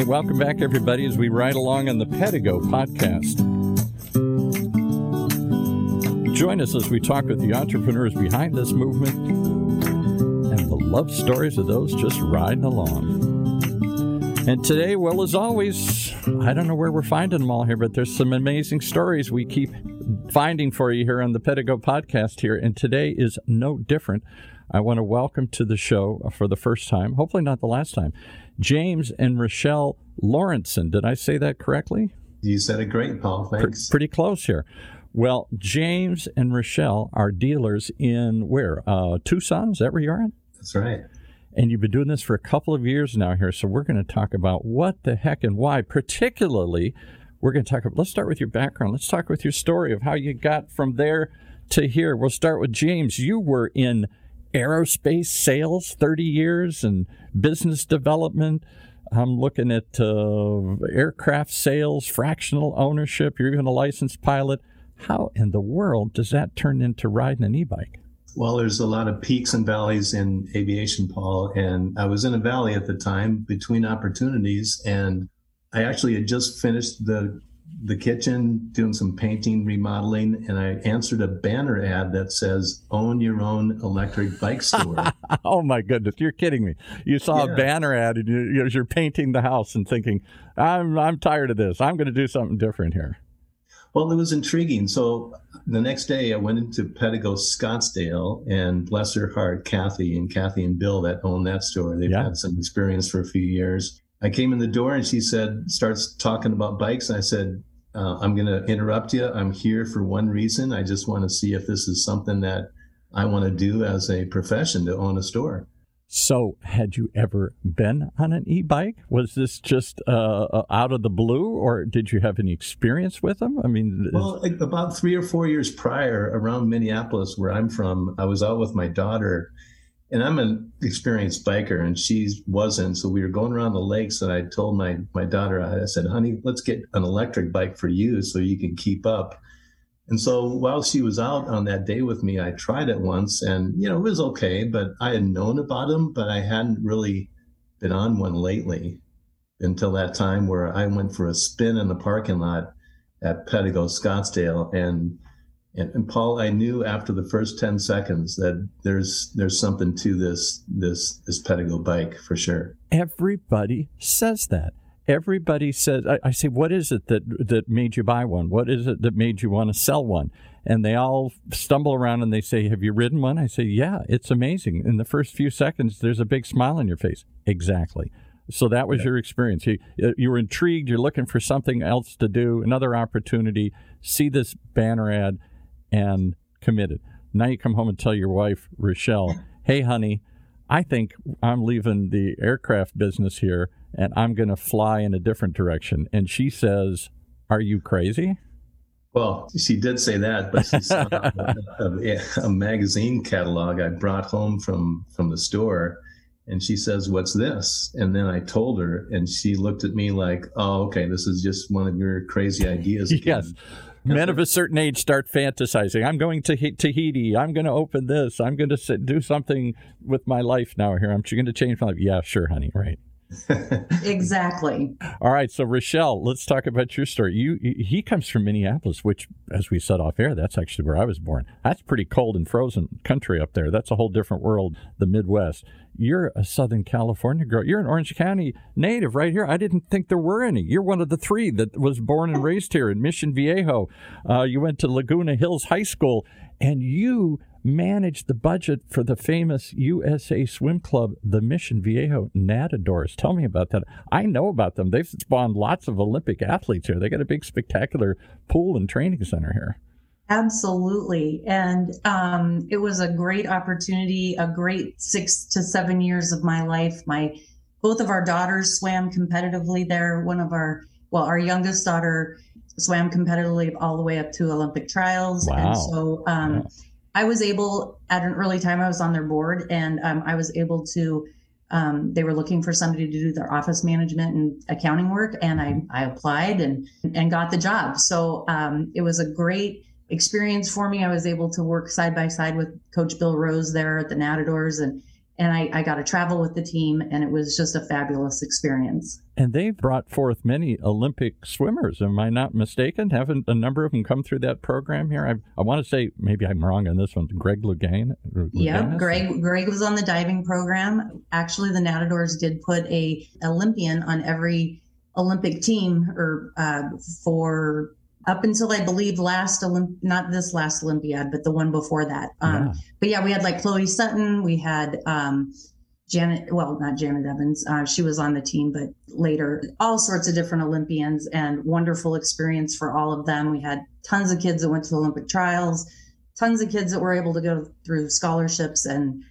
welcome back, everybody, as we ride along on the Pedigo podcast. Join us as we talk with the entrepreneurs behind this movement and the love stories of those just riding along. And today, well, as always, I don't know where we're finding them all here, but there's some amazing stories we keep finding for you here on the Pedigo podcast here, and today is no different. I want to welcome to the show for the first time, hopefully not the last time, James and Rochelle Lawrenson. Did I say that correctly? You said it great, Paul. Thanks. Pretty close here. Well, James and Rochelle are dealers in where? Tucson? Is that where you are at? That's right. And you've been doing this for a couple of years now here, so we're going to talk about what the heck and why. Particularly, we're going to talk about, let's start with your background. Let's talk with your story of how you got from there to here. We'll start with James. You were in aerospace sales 30 years and business development. I'm looking at aircraft sales, fractional ownership. You're even a licensed pilot. How in the world does that turn into riding an e-bike? Well, there's a lot of peaks and valleys in aviation, Paul, and I was in a valley at the time between opportunities, and I actually had just finished the kitchen, doing some painting, remodeling, and I answered a banner ad that says, "Own your own electric bike store." Oh, my goodness. You're kidding me. You saw a banner ad, and you're painting the house and thinking, I'm tired of this. I'm going to do something different here. Well, it was intriguing. So the next day I went into Pedigo Scottsdale, and bless her heart, Kathy and Bill that own that store. They've had some experience for a few years. I came in the door and she starts talking about bikes. And I said, I'm going to interrupt you. I'm here for one reason. I just want to see if this is something that I want to do as a profession, to own a store. So had you ever been on an e-bike? Was this just out of the blue, or did you have any experience with them? I mean, well, about 3 or 4 years prior, around Minneapolis, where I'm from, I was out with my daughter, and I'm an experienced biker, and she wasn't. So we were going around the lakes, and I told my daughter, I said, "Honey, let's get an electric bike for you so you can keep up." And so while she was out on that day with me, I tried it once, and, it was okay, but I had known about them, but I hadn't really been on one lately until that time where I went for a spin in the parking lot at Pedigo Scottsdale. And Paul, I knew after the first 10 seconds that there's something to this Pedigo bike for sure. Everybody says that. Everybody says, I say, what is it that made you buy one? What is it that made you want to sell one? And they all stumble around and they say, have you ridden one? I say, yeah, it's amazing. In the first few seconds, there's a big smile on your face. Exactly. So that was your experience. You were intrigued. You're looking for something else to do, another opportunity, see this banner ad, and committed. Now you come home and tell your wife, Rochelle, hey, honey, I think I'm leaving the aircraft business here, and I'm going to fly in a different direction. And she says, are you crazy? Well, she did say that, but she saw a magazine catalog I brought home from the store, and she says, what's this? And then I told her, and she looked at me like, oh, okay, this is just one of your crazy ideas again. Yes. Men of a certain age start fantasizing. I'm going to Tahiti. I'm going to open this. I'm going to do something with my life now here. I'm going to change my life. Yeah, sure, honey. Right. Exactly. All right. So, Rochelle, let's talk about your story. He comes from Minneapolis, which, as we said off air, that's actually where I was born. That's pretty cold and frozen country up there. That's a whole different world, the Midwest. You're a Southern California girl. You're an Orange County native right here. I didn't think there were any. You're one of the three that was born and raised here in Mission Viejo. You went to Laguna Hills High School, and you managed the budget for the famous USA Swim Club, the Mission Viejo Nadadors. Tell me about that. I know about them. They've spawned lots of Olympic athletes here. They got a big, spectacular pool and training center here. Absolutely. And it was a great opportunity, a great 6 to 7 years of my life. Both of our daughters swam competitively there. Our youngest daughter swam competitively all the way up to Olympic trials. Wow. And so I was able, at an early time, I was on their board, and I was able to, they were looking for somebody to do their office management and accounting work, and I applied and got the job. So it was a great experience for me. I was able to work side by side with Coach Bill Rose there at the Nadadors, And I got to travel with the team, and it was just a fabulous experience. And they've brought forth many Olympic swimmers. Am I not mistaken? Haven't a number of them come through that program here? I want to say, maybe I'm wrong on this one, Greg Louganis? Yeah, Greg was on the diving program. Actually, the Natadors did put a Olympian on every Olympic team for up until I believe not this last Olympiad, but the one before that. But yeah, we had like Chloe Sutton, we had not Janet Evans. She was on the team, but later, all sorts of different Olympians, and wonderful experience for all of them. We had tons of kids that went to the Olympic trials, tons of kids that were able to go through scholarships and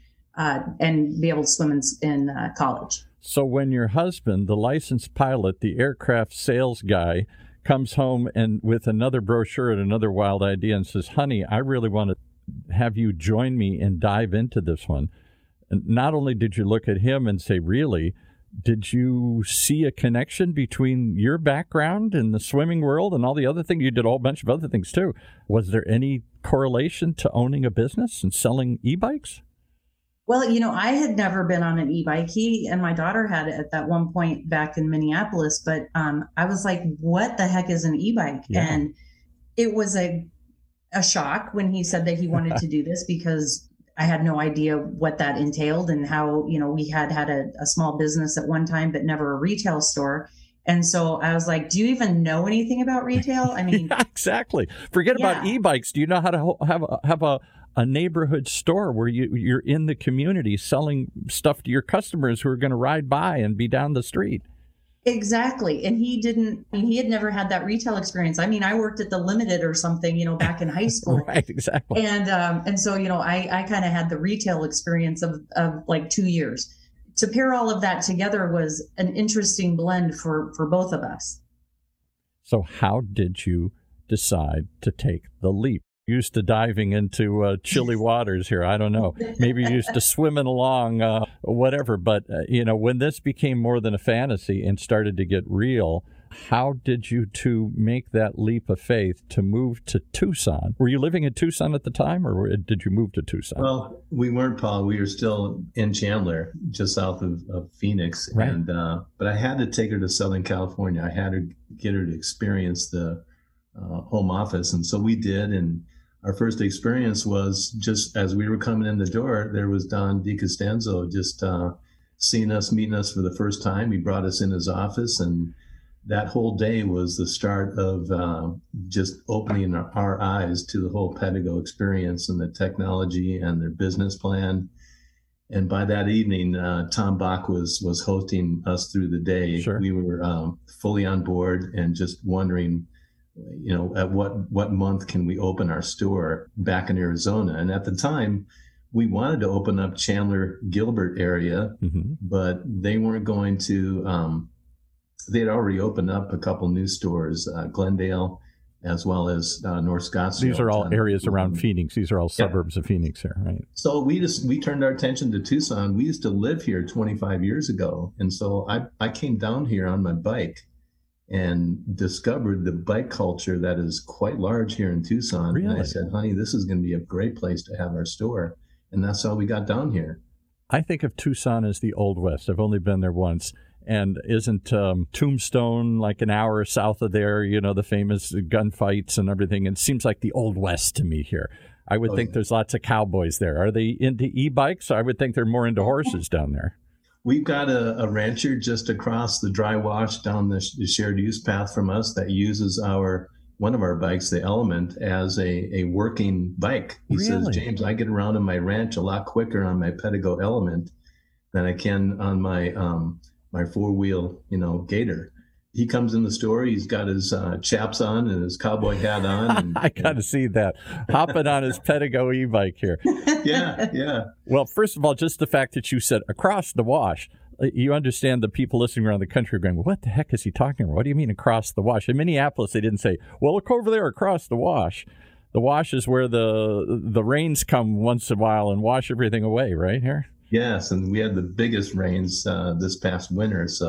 be able to swim in college. So when your husband, the licensed pilot, the aircraft sales guy, comes home and with another brochure and another wild idea and says, honey, I really want to have you join me and dive into this one. And not only did you look at him and say, really, did you see a connection between your background in the swimming world and all the other things? You did a whole bunch of other things too. Was there any correlation to owning a business and selling e-bikes? Well, I had never been on an e-bike. He and my daughter had it at that one point back in Minneapolis, but I was like, what the heck is an e-bike? Yeah. And it was a shock when he said that he wanted to do this, because I had no idea what that entailed and how, we had a small business at one time, but never a retail store. And so I was like, do you even know anything about retail? I mean, yeah, exactly. Forget about e-bikes. Do you know how to have a neighborhood store where you're in the community selling stuff to your customers who are going to ride by and be down the street? Exactly. And he had never had that retail experience. I mean, I worked at the Limited or something, back in high school. Right, exactly. And so, I kind of had the retail experience of like 2 years. To pair all of that together was an interesting blend for both of us. So how did you decide to take the leap? Used to diving into chilly waters here. I don't know. Maybe used to swimming along, whatever. But, when this became more than a fantasy and started to get real, how did you two make that leap of faith to move to Tucson? Were you living in Tucson at the time, or did you move to Tucson? Well, we weren't, Paul. We were still in Chandler, just south of Phoenix. Right. And but I had to take her to Southern California. I had to get her to experience the home office. And so we did. And our first experience was just as we were coming in the door, there was Don DiCostanzo just seeing us, meeting us for the first time. He brought us in his office, and that whole day was the start of just opening our eyes to the whole Pedigo experience and the technology and their business plan. And by that evening, Tom Bach was hosting us through the day. Sure. We were fully on board and just wondering, at what month can we open our store back in Arizona? And at the time, we wanted to open up Chandler, Gilbert area, but they weren't going to. They had already opened up a couple new stores, Glendale, as well as North Scottsdale. These are all areas around Phoenix. These are all suburbs of Phoenix here, right? So we turned our attention to Tucson. We used to live here 25 years ago, and so I came down here on my bike and discovered the bike culture that is quite large here in Tucson. Really? And I said, honey, this is going to be a great place to have our store. And that's how we got down here. I think of Tucson as the Old West. I've only been there once. And isn't Tombstone like an hour south of there, the famous gunfights and everything? It seems like the Old West to me here. I would think there's lots of cowboys there. Are they into e-bikes? I would think they're more into horses down there. We've got a rancher just across the dry wash down the shared use path from us that uses one of our bikes, the Element, as a working bike. He says, James, I get around in my ranch a lot quicker on my Pedigo Element than I can on my my four-wheel, Gator. He comes in the store. He's got his chaps on and his cowboy hat on. And, I got to see that. Hopping on his Pedigo e-bike here. Yeah. Well, first of all, just the fact that you said across the wash, you understand the people listening around the country are going, what the heck is he talking about? What do you mean across the wash? In Minneapolis, they didn't say, well, look over there across the wash. The wash is where the rains come once in a while and wash everything away, right here? Yes, and we had the biggest rains this past winter, so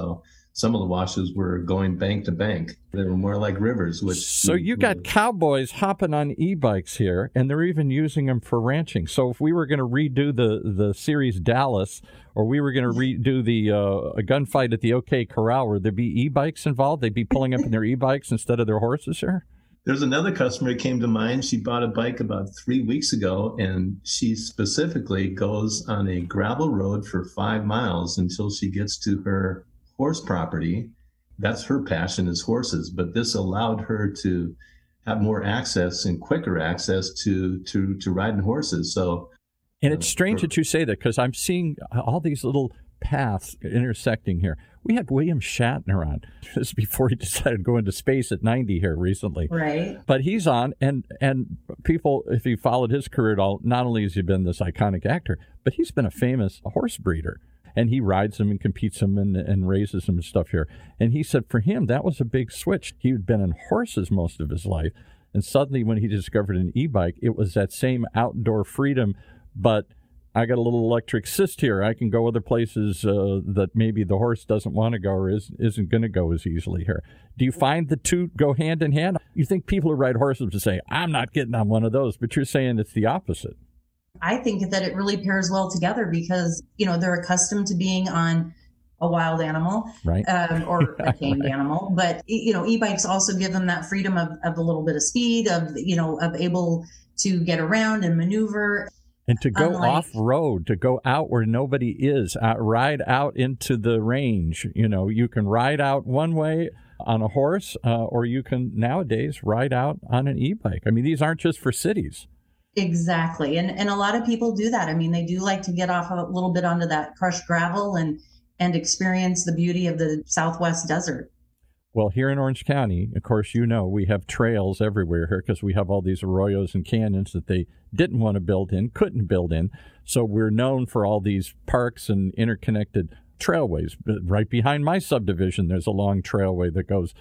some of the washes were going bank to bank. They were more like rivers. So you got cowboys hopping on e-bikes here, and they're even using them for ranching. So if we were going to redo the series Dallas, or we were going to redo the a gunfight at the OK Corral, would there be e-bikes involved? They'd be pulling up in their e-bikes instead of their horses here? There's another customer that came to mind. She bought a bike about 3 weeks ago, and she specifically goes on a gravel road for 5 miles until she gets to her horse property. That's her passion, is horses, but this allowed her to have more access and quicker access to riding horses. So, and it's strange that you say that, because I'm seeing all these little paths intersecting here. We had William Shatner on. This is before he decided to go into space at 90 here recently. Right. But he's on, and people, if you followed his career at all, not only has he been this iconic actor, but he's been a famous horse breeder. And he rides them and competes them and raises them and stuff here. And he said for him, that was a big switch. He had been on horses most of his life. And suddenly when he discovered an e-bike, it was that same outdoor freedom, but I got a little electric cyst here. I can go other places that maybe the horse doesn't want to go or isn't going to go as easily here. Do you find the two go hand in hand? You think people who ride horses would say, I'm not getting on one of those, but you're saying it's the opposite. I think that it really pairs well together because, they're accustomed to being on a wild animal, right, or a tamed animal. But, e-bikes also give them that freedom of a little bit of speed, of able to get around and maneuver. And to go off-road, to go out where nobody is, ride out into the range. You can ride out one way on a horse, or you can nowadays ride out on an e-bike. I mean, these aren't just for cities. Exactly. And a lot of people do that. I mean, they do like to get off a little bit onto that crushed gravel and experience the beauty of the Southwest desert. Well, here in Orange County, of course, we have trails everywhere here because we have all these arroyos and canyons that they didn't want to build in, couldn't build in. So we're known for all these parks and interconnected trailways. Right behind my subdivision, there's a long trailway that goes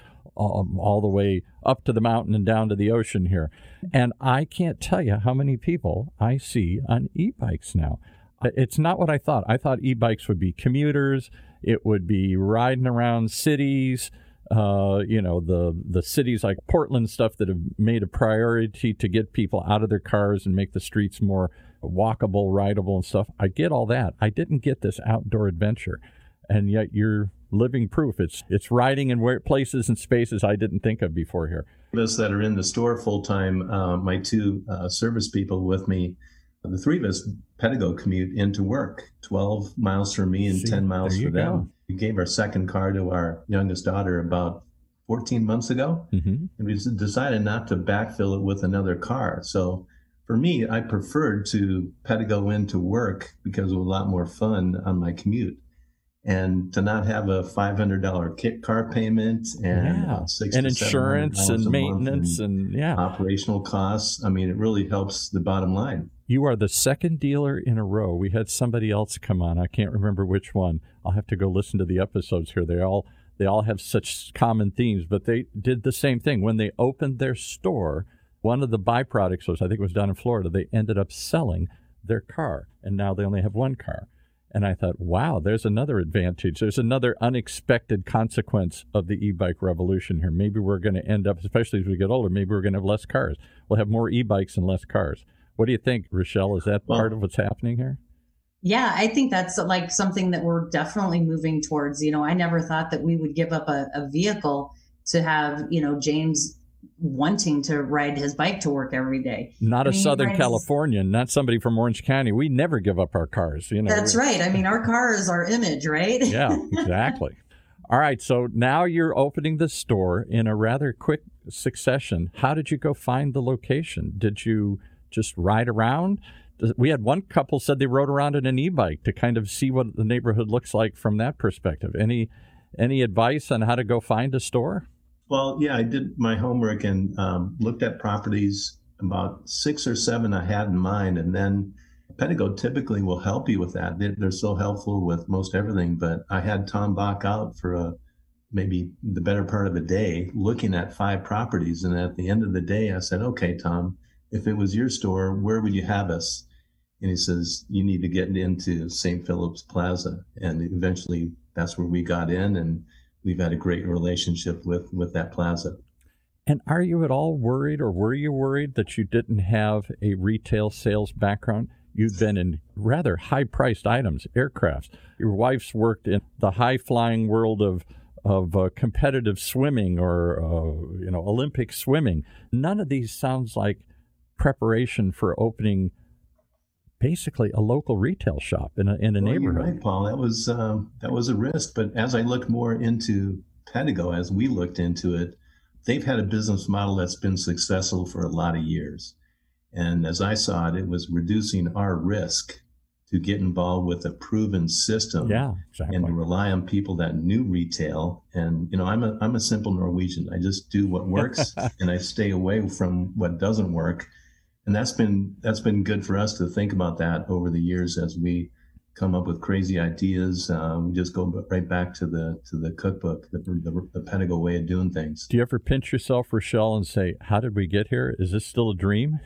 all the way up to the mountain and down to the ocean here. And I can't tell you how many people I see on e-bikes now. It's not what I thought. I thought e-bikes would be commuters. It would be riding around cities. The cities like Portland, stuff that have made a priority to get people out of their cars and make the streets more walkable, rideable and stuff. I get all that. I didn't get this outdoor adventure. And yet you're living proof. It's riding in places and spaces I didn't think of before here. Us that are in the store full time, my two service people with me, the three of us Pedigo commute into work, 12 miles for me and 10 miles for them. Go. We gave our second car to our youngest daughter about 14 months ago, and we decided not to backfill it with another car. So for me, I preferred to Pedigo into work because it was a lot more fun on my commute. And to not have a $500 kit car payment and and insurance and maintenance and operational costs. I mean, it really helps the bottom line. You are the second dealer in a row. We had somebody else come on. I can't remember which one. I'll have to go listen to the episodes here. They all have such common themes, but they did the same thing. When they opened their store, one of the byproducts was, I think it was down in Florida, they ended up selling their car, and now they only have one car. And I thought, wow, there's another advantage. There's another unexpected consequence of the e-bike revolution here. Maybe we're going to end up, especially as we get older, maybe we're going to have less cars. We'll have more e-bikes and less cars. What do you think, Rochelle? Is that part of what's happening here? Yeah, I think that's like something that we're definitely moving towards. I never thought that we would give up a vehicle to have, James wanting to ride his bike to work every day. Not a Southern Californian, not somebody from Orange County. We never give up our cars. That's right. I mean, our car is our image, right? Yeah, exactly. All right. So now you're opening the store in a rather quick succession. How did you go find the location? Did you just ride around? We had one couple said they rode around in an e-bike to kind of see what the neighborhood looks like from that perspective. Any advice on how to go find a store? Well, yeah, I did my homework and looked at properties, about 6 or 7 I had in mind. And then Pedigo typically will help you with that. They're so helpful with most everything. But I had Tom Bach out for maybe the better part of a day looking at 5 properties. And at the end of the day, I said, okay, Tom, if it was your store, where would you have us? And he says, you need to get into St. Philip's Plaza. And eventually that's where we got in. And we've had a great relationship with that plaza. And are you at all worried, or were you worried that you didn't have a retail sales background? You've been in rather high-priced items, aircrafts. Your wife's worked in the high-flying world of competitive swimming or Olympic swimming. None of these sounds like preparation for opening basically a local retail shop in a neighborhood. You're right, Paul. That was a risk. But as I looked more into Pedigo, as we looked into it, they've had a business model that's been successful for a lot of years. And as I saw it, it was reducing our risk to get involved with a proven system, and to rely on people that knew retail. And I'm a simple Norwegian. I just do what works, and I stay away from what doesn't work. And that's been good for us to think about that over the years as we come up with crazy ideas. We just go right back to the cookbook, the Pedigo way of doing things. Do you ever pinch yourself, Rochelle, and say, "How did we get here? Is this still a dream?"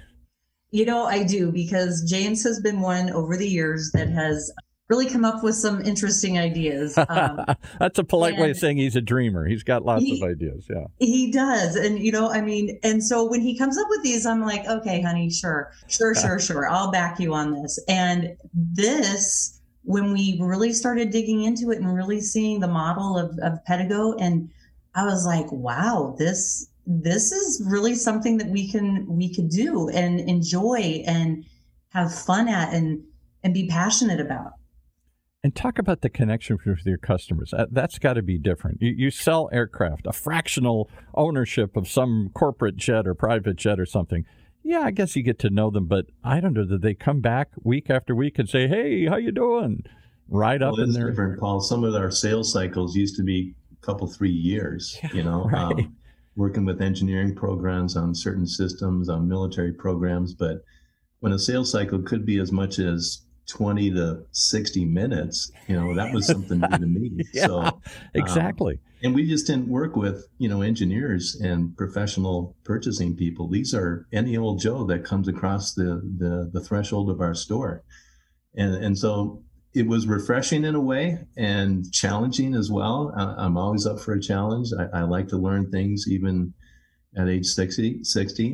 I do, because James has been one over the years that has really come up with some interesting ideas. That's a polite way of saying he's a dreamer. He's got lots of ideas. Yeah, he does. And, and so when he comes up with these, I'm like, okay, honey, sure. I'll back you on this. And this, when we really started digging into it and really seeing the model of Pedigo, and I was like, wow, this is really something that we could do and enjoy and have fun at and be passionate about. And talk about the connection with your customers. That's got to be different. You sell aircraft, a fractional ownership of some corporate jet or private jet or something. Yeah, I guess you get to know them, but I don't know, did they come back week after week and say, "Hey, how you doing?" Right up in there. It's different, Paul. Some of our sales cycles used to be a couple, 3 years, right. Working with engineering programs on certain systems, on military programs. But when a sales cycle could be as much as 20 to 60 minutes, that was something new to me. Yeah, so exactly. And we just didn't work with, engineers and professional purchasing people. These are any old Joe that comes across the threshold of our store. And so it was refreshing in a way and challenging as well. I'm always up for a challenge. I like to learn things even at age 60.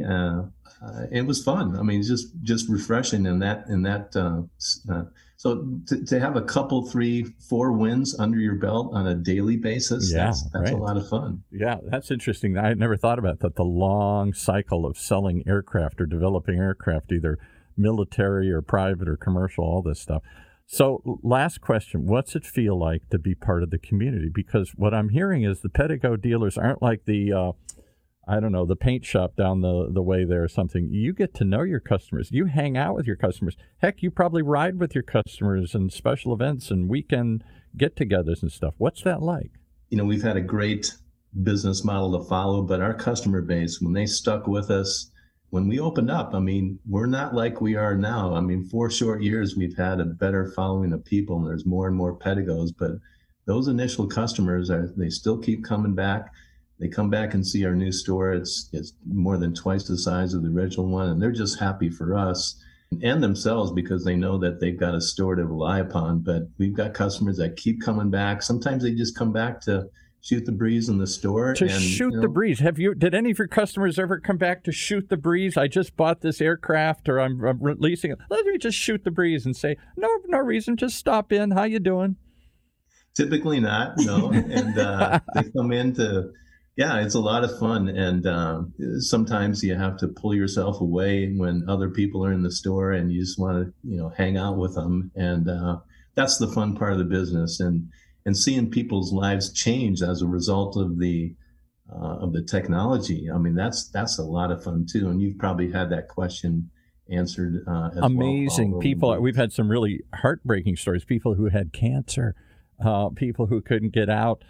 It was fun. I mean, just refreshing in that. So to have a couple, 3, 4 wins under your belt on a daily basis, that's right. A lot of fun. Yeah, that's interesting. I had never thought about that. The long cycle of selling aircraft or developing aircraft, either military or private or commercial, all this stuff. So last question, what's it feel like to be part of the community? Because what I'm hearing is the Pedigo dealers aren't like the paint shop down the way there or something. You get to know your customers. You hang out with your customers. Heck, you probably ride with your customers and special events and weekend get-togethers and stuff. What's that like? We've had a great business model to follow, but our customer base, when they stuck with us, when we opened up, we're not like we are now. 4 short years, we've had a better following of people, and there's more and more Pedigos. But those initial customers, they still keep coming back. They come back and see our new store. It's more than twice the size of the original one, and they're just happy for us and themselves because they know that they've got a store to rely upon. But we've got customers that keep coming back. Sometimes they just come back to shoot the breeze in the store. The breeze. Did any of your customers ever come back to shoot the breeze? I just bought this aircraft, or I'm releasing it. Let me just shoot the breeze and say, no reason, just stop in. How you doing? Typically not, no. And they come in to, it's a lot of fun. And sometimes you have to pull yourself away when other people are in the store and you just want to, hang out with them. And that's the fun part of the business. And seeing people's lives change as a result of the technology. That's a lot of fun too. And you've probably had that question answered. Amazing well, people. We've had some really heartbreaking stories. People who had cancer, people who couldn't get out.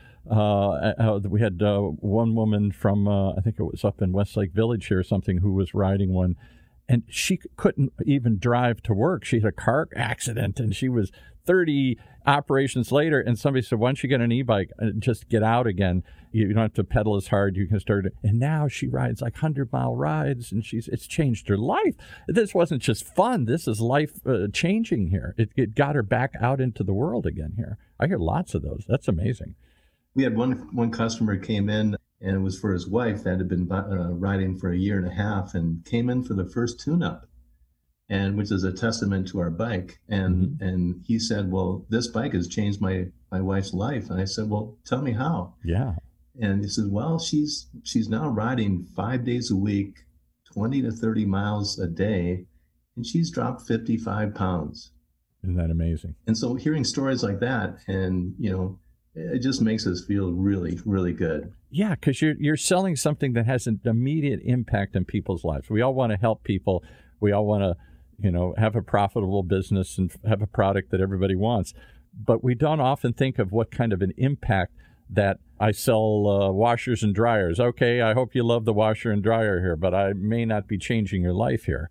We had one woman from I think it was up in Westlake Village here or something, who was riding one. And she couldn't even drive to work. She had a car accident, and she was 30 operations later. And somebody said, "Once you get an e-bike, just get out again. You don't have to pedal as hard. You can start it." And now she rides like 100-mile rides, and it's changed her life. This wasn't just fun. This is life changing here. It got her back out into the world again here. I hear lots of those. That's amazing. We had one customer came in, and it was for his wife that had been riding for a year and a half, and came in for the first tune-up, and which is a testament to our bike. And he said, well, this bike has changed my wife's life. And I said, well, tell me how. Yeah. And he said, well, she's now riding 5 days a week, 20 to 30 miles a day, and she's dropped 55 pounds. Isn't that amazing? And so hearing stories like that, and, it just makes us feel really, really good. Yeah, because you're selling something that has an immediate impact on people's lives. We all want to help people. We all want to, have a profitable business and have a product that everybody wants. But we don't often think of what kind of an impact that I sell washers and dryers. Okay, I hope you love the washer and dryer here, but I may not be changing your life here.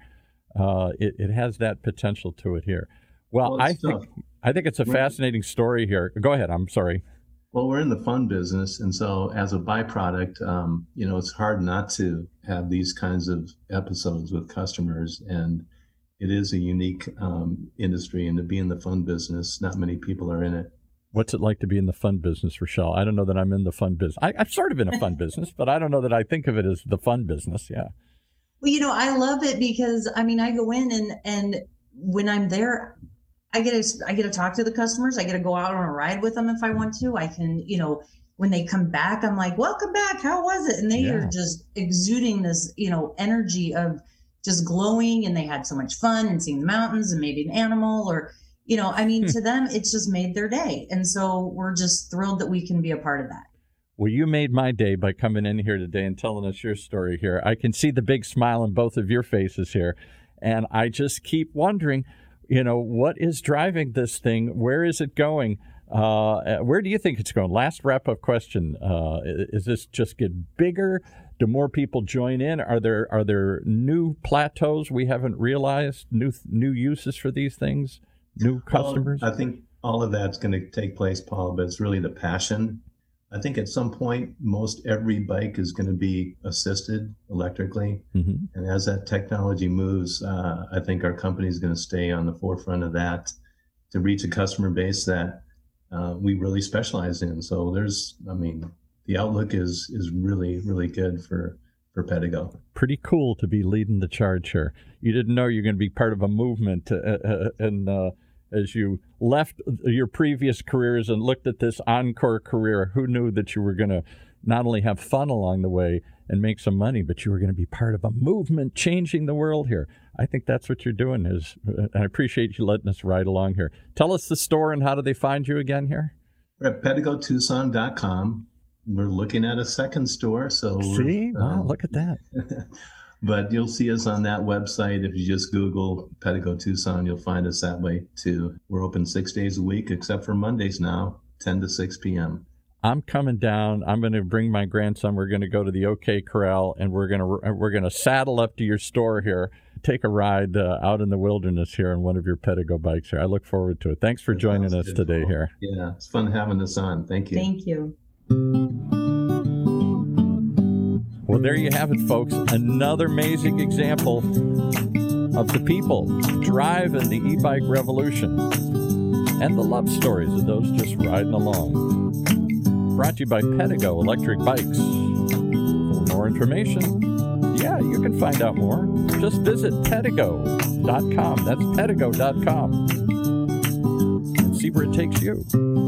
It has that potential to it here. Well, I think it's a fascinating story here. Go ahead. I'm sorry. Well, we're in the fun business, and so as a byproduct, it's hard not to have these kinds of episodes with customers, and it is a unique industry, and to be in the fun business, not many people are in it. What's it like to be in the fun business, Rochelle? I don't know that I'm in the fun business. I'm sort of in a fun business, but I don't know that I think of it as the fun business. Yeah. Well, I love it because, I go in and when I'm there, I get to talk to the customers. I get to go out on a ride with them if I want to. I can, when they come back, I'm like, welcome back. How was it? And they are just exuding this, energy of just glowing, and they had so much fun and seeing the mountains and maybe an animal or, to them, it's just made their day. And so we're just thrilled that we can be a part of that. Well, you made my day by coming in here today and telling us your story here. I can see the big smile on both of your faces here. And I just keep wondering, what is driving this thing? Where is it going? Where do you think it's going? Last wrap-up question. Is this just get bigger? Do more people join in? Are there new plateaus we haven't realized? New uses for these things? New customers? Well, I think all of that's going to take place, Paul, but it's really the passion. I think at some point, most every bike is going to be assisted electrically. Mm-hmm. And as that technology moves, I think our company is going to stay on the forefront of that to reach a customer base that we really specialize in. So the outlook is really, really good for Pedego. Pretty cool to be leading the charge here. You didn't know you're going to be part of a movement, and as you left your previous careers and looked at this encore career, who knew that you were going to not only have fun along the way and make some money, but you were going to be part of a movement changing the world here. I think that's what you're doing. I appreciate you letting us ride along here. Tell us the store and how do they find you again here? We're at PedegoTucson.com. We're looking at a second store. So see, wow, look at that. But you'll see us on that website. If you just Google Pedego Tucson, you'll find us that way too. We're open 6 days a week, except for Mondays now, 10 to 6 p.m. I'm coming down. I'm going to bring my grandson. We're going to go to the OK Corral, and we're going to saddle up to your store here, take a ride out in the wilderness here on one of your Pedego bikes here. I look forward to it. Thanks for joining us today here. Yeah, it's fun having us on. Thank you. Thank you. Well, there you have it, folks. Another amazing example of the people driving the e-bike revolution and the love stories of those just riding along. Brought to you by Pedego Electric Bikes. For more information, you can find out more. Just visit pedego.com. That's pedego.com. And see where it takes you.